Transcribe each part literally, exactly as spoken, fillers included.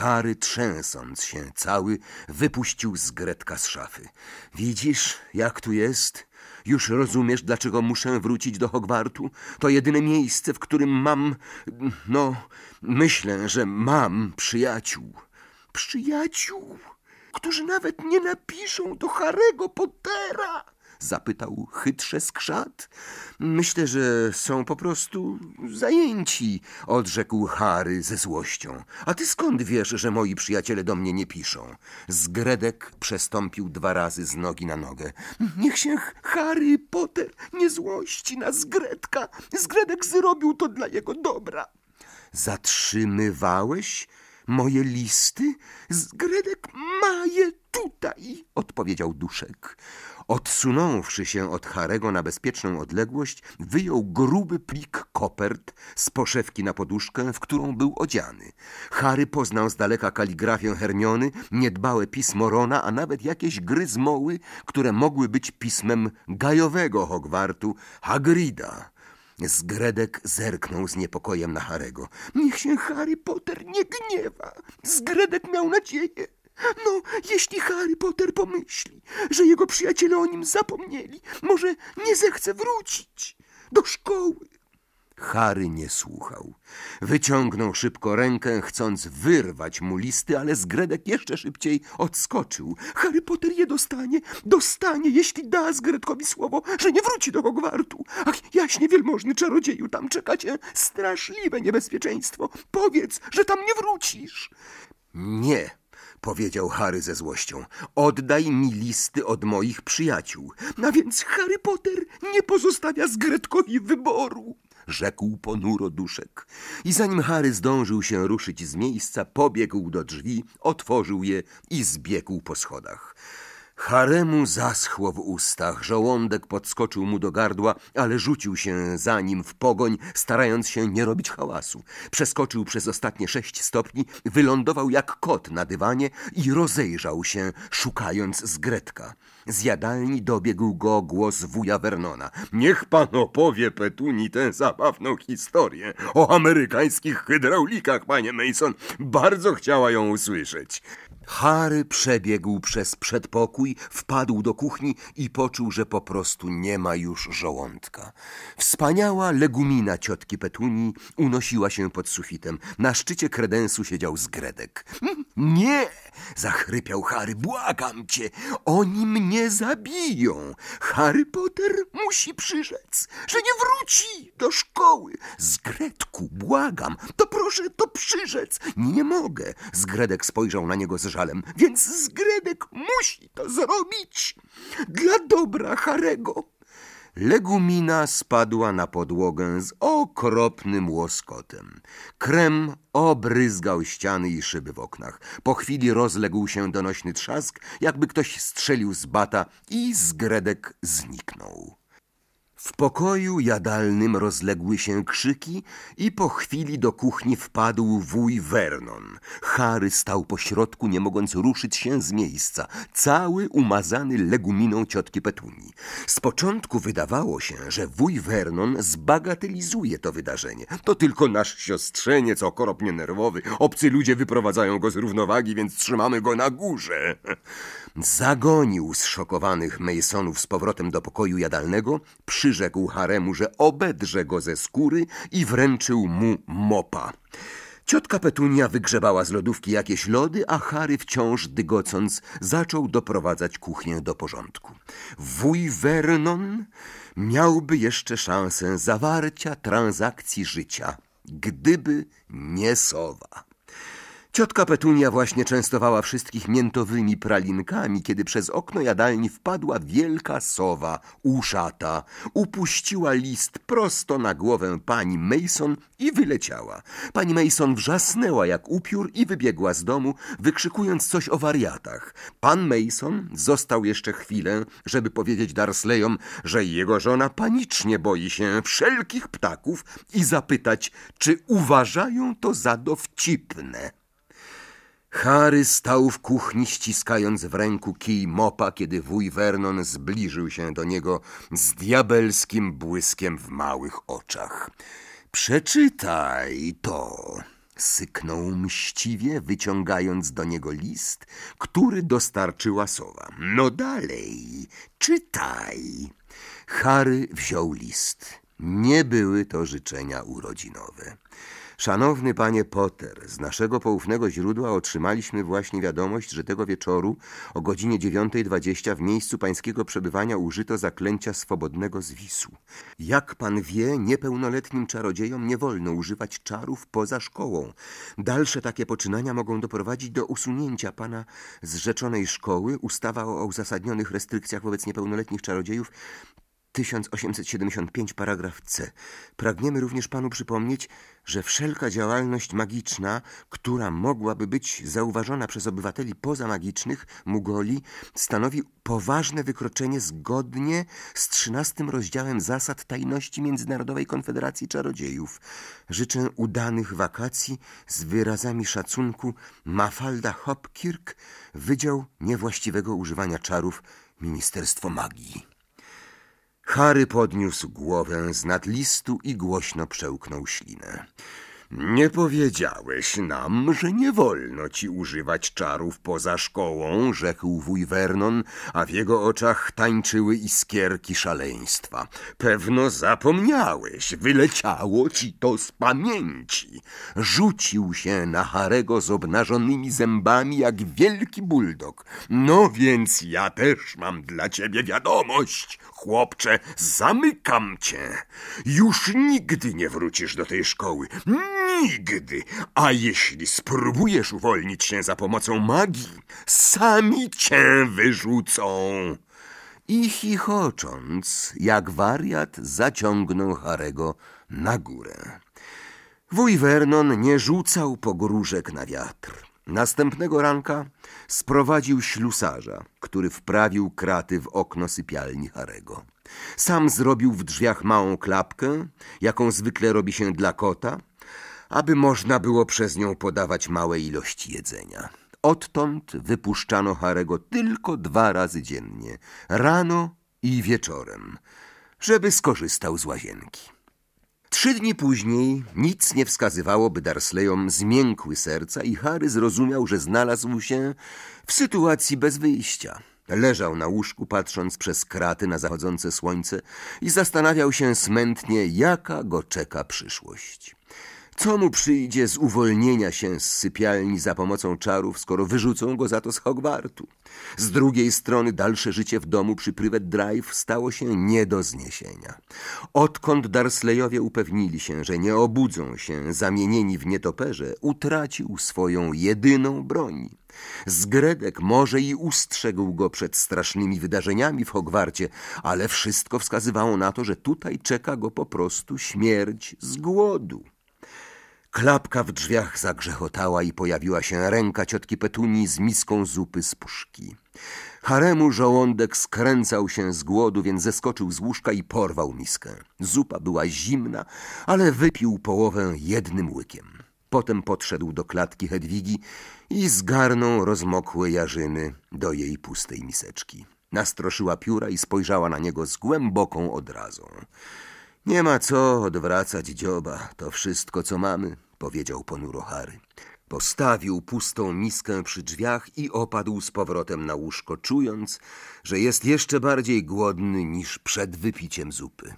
Harry, trzęsąc się cały, wypuścił Zgredka z szafy. Widzisz, jak tu jest? Już rozumiesz, dlaczego muszę wrócić do Hogwartu? To jedyne miejsce, w którym mam... No, myślę, że mam przyjaciół. Przyjaciół, którzy nawet nie napiszą do Harry'ego Pottera? Zapytał chytrze skrzat. Myślę, że są po prostu zajęci, odrzekł Harry ze złością. A ty skąd wiesz, że moi przyjaciele do mnie nie piszą? Zgredek przestąpił dwa razy z nogi na nogę. Niech się Harry Potter nie złości na Zgredka. Zgredek zrobił to dla jego dobra. Zatrzymywałeś moje listy? Zgredek ma je tutaj, odpowiedział Duszek. Odsunąwszy się od Harego na bezpieczną odległość, wyjął gruby plik kopert z poszewki na poduszkę, w którą był odziany. Harry poznał z daleka kaligrafię Hermiony, niedbałe pismo Rona, a nawet jakieś gry z moły, które mogły być pismem gajowego Hogwartu, Hagrida. Zgredek zerknął z niepokojem na Harego. Niech się Harry Potter nie gniewa. Zgredek miał nadzieję. No, jeśli Harry Potter pomyśli, że jego przyjaciele o nim zapomnieli, może nie zechce wrócić do szkoły. Harry nie słuchał. Wyciągnął szybko rękę, chcąc wyrwać mu listy, ale Zgredek jeszcze szybciej odskoczył. Harry Potter je dostanie, dostanie, jeśli da Zgredkowi słowo, że nie wróci do Hogwartu. Ach, jaśnie wielmożny czarodzieju, tam czeka cię straszliwe niebezpieczeństwo. Powiedz, że tam nie wrócisz. Nie, powiedział Harry ze złością. Oddaj mi listy od moich przyjaciół. A więc Harry Potter nie pozostawia Zgredkowi wyboru, rzekł ponuro Duszek. I zanim Harry zdążył się ruszyć z miejsca, pobiegł do drzwi, otworzył je i zbiegł po schodach. Haremu zaschło w ustach, żołądek podskoczył mu do gardła, ale rzucił się za nim w pogoń, starając się nie robić hałasu. Przeskoczył przez ostatnie sześć stopni, wylądował jak kot na dywanie i rozejrzał się, szukając Zgredka. Z jadalni dobiegł go głos wuja Vernona. Niech pan opowie Petuni tę zabawną historię o amerykańskich hydraulikach, panie Mason. Bardzo chciała ją usłyszeć. Harry przebiegł przez przedpokój, wpadł do kuchni i poczuł, że po prostu nie ma już żołądka. Wspaniała legumina ciotki Petunii unosiła się pod sufitem. Na szczycie kredensu siedział Zgredek. Nie! Zachrypiał Harry. Błagam cię! Oni mnie zabiją! Harry Potter musi przyrzec, że nie wróci do szkoły. Zgredku, błagam, to proszę to przyrzec. Nie mogę. Zgredek spojrzał na niego z żalem. Więc Zgredek musi to zrobić dla dobra Harego. Legumina spadła na podłogę z okropnym łoskotem. Krem obryzgał ściany i szyby w oknach. Po chwili rozległ się donośny trzask, jakby ktoś strzelił z bata i Zgredek zniknął. W pokoju jadalnym rozległy się krzyki i po chwili do kuchni wpadł wuj Vernon. Harry stał po środku, nie mogąc ruszyć się z miejsca, cały umazany leguminą ciotki Petunii. Z początku wydawało się, że wuj Vernon zbagatelizuje to wydarzenie. To tylko nasz siostrzeniec okropnie nerwowy. Obcy ludzie wyprowadzają go z równowagi, więc trzymamy go na górze. Zagonił zszokowanych Masonów z powrotem do pokoju jadalnego, przyrzekł Haremu, że obedrze go ze skóry i wręczył mu mopa. Ciotka Petunia wygrzebała z lodówki jakieś lody, a Harry wciąż dygocąc zaczął doprowadzać kuchnię do porządku. Wuj Vernon miałby jeszcze szansę zawarcia transakcji życia, gdyby nie sowa. Ciotka Petunia właśnie częstowała wszystkich miętowymi pralinkami, kiedy przez okno jadalni wpadła wielka sowa, uszata, upuściła list prosto na głowę pani Mason i wyleciała. Pani Mason wrzasnęła jak upiór i wybiegła z domu, wykrzykując coś o wariatach. Pan Mason został jeszcze chwilę, żeby powiedzieć Dursleyom, że jego żona panicznie boi się wszelkich ptaków i zapytać, czy uważają to za dowcipne. Harry stał w kuchni, ściskając w ręku kij mopa, kiedy wuj Vernon zbliżył się do niego z diabelskim błyskiem w małych oczach. Przeczytaj to, Syknął mściwie, wyciągając do niego list, który dostarczyła sowa. No dalej, czytaj. Harry wziął list. Nie były to życzenia urodzinowe. Szanowny panie Potter, z naszego poufnego źródła otrzymaliśmy właśnie wiadomość, że tego wieczoru o godzinie dziewiątej dwadzieścia w miejscu pańskiego przebywania użyto zaklęcia swobodnego zwisu. Jak pan wie, niepełnoletnim czarodziejom nie wolno używać czarów poza szkołą. Dalsze takie poczynania mogą doprowadzić do usunięcia pana z rzeczonej szkoły. Ustawa o uzasadnionych restrykcjach wobec niepełnoletnich czarodziejów tysiąc osiemset siedemdziesiąt pięć paragraf C. Pragniemy również panu przypomnieć, że wszelka działalność magiczna, która mogłaby być zauważona przez obywateli pozamagicznych, Mugoli, stanowi poważne wykroczenie zgodnie z trzynastym rozdziałem zasad tajności Międzynarodowej Konfederacji Czarodziejów. Życzę udanych wakacji z wyrazami szacunku. Mafalda Hopkirk, Wydział Niewłaściwego Używania Czarów, Ministerstwo Magii. Harry podniósł głowę z nad listu i głośno przełknął ślinę. Nie powiedziałeś nam, że nie wolno ci używać czarów poza szkołą, rzekł wuj Vernon, a w jego oczach tańczyły iskierki szaleństwa. Pewno zapomniałeś, wyleciało ci to z pamięci. Rzucił się na Harego z obnażonymi zębami jak wielki buldog. No więc ja też mam dla ciebie wiadomość, chłopcze, zamykam cię. Już nigdy nie wrócisz do tej szkoły. Nigdy! A jeśli spróbujesz uwolnić się za pomocą magii, sami cię wyrzucą. I chichocząc, jak wariat, zaciągnął Harego na górę. Wuj Vernon nie rzucał pogróżek na wiatr. Następnego ranka sprowadził ślusarza, który wprawił kraty w okno sypialni Harego. Sam zrobił w drzwiach małą klapkę, jaką zwykle robi się dla kota, aby można było przez nią podawać małe ilości jedzenia. Odtąd wypuszczano Harego tylko dwa razy dziennie, rano i wieczorem, żeby skorzystał z łazienki. Trzy dni później nic nie wskazywało, by Dursleyom zmiękły serca i Harry zrozumiał, że znalazł się w sytuacji bez wyjścia. Leżał na łóżku, patrząc przez kraty na zachodzące słońce i zastanawiał się smętnie, jaka go czeka przyszłość. Co mu przyjdzie z uwolnienia się z sypialni za pomocą czarów, skoro wyrzucą go za to z Hogwartu? Z drugiej strony dalsze życie w domu przy Privet Drive stało się nie do zniesienia. Odkąd Dursleyowie upewnili się, że nie obudzą się zamienieni w nietoperze, utracił swoją jedyną broń. Zgredek może i ustrzegł go przed strasznymi wydarzeniami w Hogwarcie, ale wszystko wskazywało na to, że tutaj czeka go po prostu śmierć z głodu. Klapka w drzwiach zagrzechotała i pojawiła się ręka ciotki Petunii z miską zupy z puszki. Haremu żołądek skręcał się z głodu, więc zeskoczył z łóżka i porwał miskę. Zupa była zimna, ale wypił połowę jednym łykiem. Potem podszedł do klatki Hedwigi i zgarnął rozmokłe jarzyny do jej pustej miseczki. Nastroszyła pióra i spojrzała na niego z głęboką odrazą. Nie ma co odwracać dzioba, to wszystko, co mamy, powiedział ponuro Harry. Postawił pustą miskę przy drzwiach i opadł z powrotem na łóżko, czując, że jest jeszcze bardziej głodny niż przed wypiciem zupy.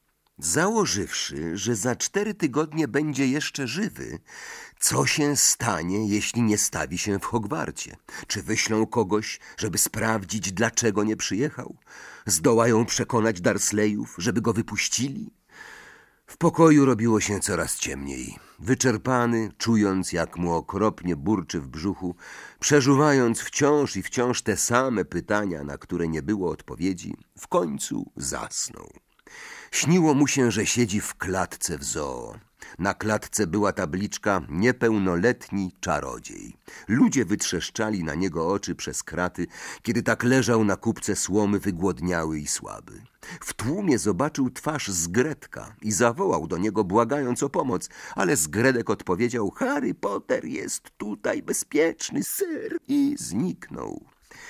Założywszy, że za cztery tygodnie będzie jeszcze żywy, co się stanie, jeśli nie stawi się w Hogwarcie? Czy wyślą kogoś, żeby sprawdzić, dlaczego nie przyjechał? Zdołają przekonać Dursleyów, żeby go wypuścili? W pokoju robiło się coraz ciemniej. Wyczerpany, czując, jak mu okropnie burczy w brzuchu, przeżuwając wciąż i wciąż te same pytania, na które nie było odpowiedzi, w końcu zasnął. Śniło mu się, że siedzi w klatce w zoo. Na klatce była tabliczka niepełnoletni czarodziej. Ludzie wytrzeszczali na niego oczy przez kraty, kiedy tak leżał na kupce słomy wygłodniały i słaby. W tłumie zobaczył twarz Zgredka i zawołał do niego, błagając o pomoc, ale Zgredek odpowiedział: Harry Potter jest tutaj bezpieczny, sir, i zniknął.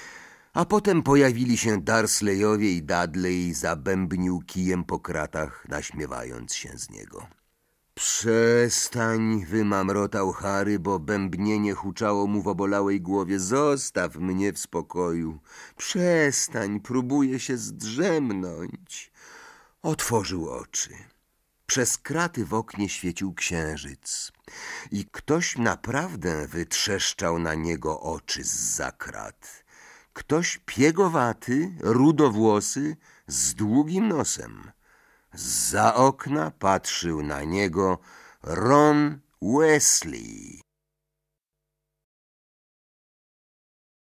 A potem pojawili się Dursleyowie i Dudley zabębnił kijem po kratach, naśmiewając się z niego. Przestań, wymamrotał Harry, bo bębnienie huczało mu w obolałej głowie. Zostaw mnie w spokoju. Przestań, próbuję się zdrzemnąć. Otworzył oczy. Przez kraty w oknie świecił księżyc i ktoś naprawdę wytrzeszczał na niego oczy zza krat. Ktoś piegowaty, rudowłosy, z długim nosem. Zza okna patrzył na niego Ron Weasley.